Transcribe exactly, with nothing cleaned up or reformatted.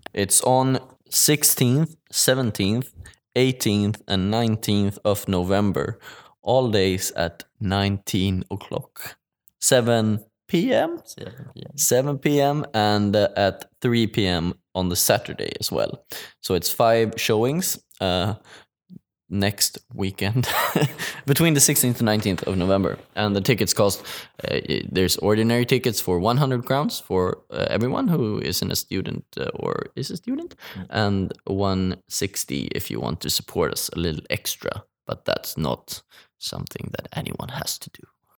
It's on sixteenth, seventeenth, eighteenth, and nineteenth of November, all days at nineteen o'clock, seven p.m. seven p.m. seven p.m. and uh, at three p.m. on the Saturday as well. So it's five showings uh, next weekend between the sixteenth and nineteenth of November. And the tickets cost, uh, there's ordinary tickets for one hundred crowns for uh, everyone who isn't a student uh, or is a student, mm. and one hundred sixty if you want to support us a little extra. But that's not something that anyone has to do.